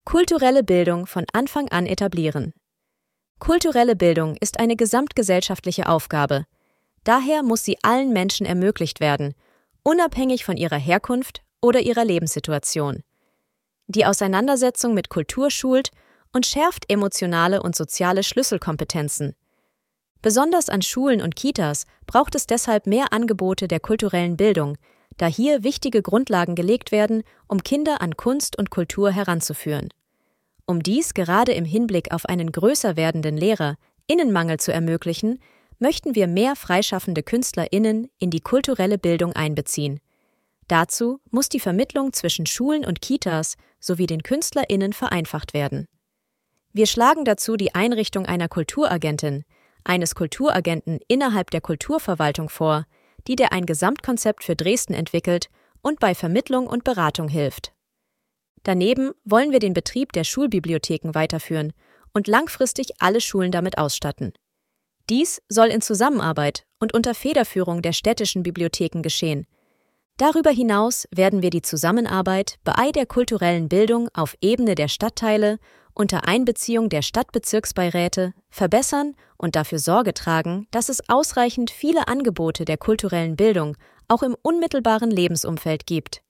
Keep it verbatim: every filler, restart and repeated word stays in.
Kulturelle Bildung von Anfang an etablieren. Kulturelle Bildung ist eine gesamtgesellschaftliche Aufgabe. Daher muss sie allen Menschen ermöglicht werden, unabhängig von ihrer Herkunft oder ihrer Lebenssituation. Die Auseinandersetzung mit Kultur schult und schärft emotionale und soziale Schlüsselkompetenzen. Besonders an Schulen und Kitas braucht es deshalb mehr Angebote der kulturellen Bildung, da hier wichtige Grundlagen gelegt werden, um Kinder an Kunst und Kultur heranzuführen. Um dies gerade im Hinblick auf einen größer werdenden LehrerInnenmangel zu ermöglichen, möchten wir mehr freischaffende KünstlerInnen in die kulturelle Bildung einbeziehen. Dazu muss die Vermittlung zwischen Schulen und Kitas sowie den KünstlerInnen vereinfacht werden. Wir schlagen dazu die Einrichtung einer Kulturagentin, eines Kulturagenten innerhalb der Kulturverwaltung vor, die der ein Gesamtkonzept für Dresden entwickelt und bei Vermittlung und Beratung hilft. Daneben wollen wir den Betrieb der Schulbibliotheken weiterführen und langfristig alle Schulen damit ausstatten. Dies soll in Zusammenarbeit und unter Federführung der städtischen Bibliotheken geschehen. Darüber hinaus werden wir die Zusammenarbeit bei der kulturellen Bildung auf Ebene der Stadtteile unter Einbeziehung der Stadtbezirksbeiräte verbessern und dafür Sorge tragen, dass es ausreichend viele Angebote der kulturellen Bildung auch im unmittelbaren Lebensumfeld gibt.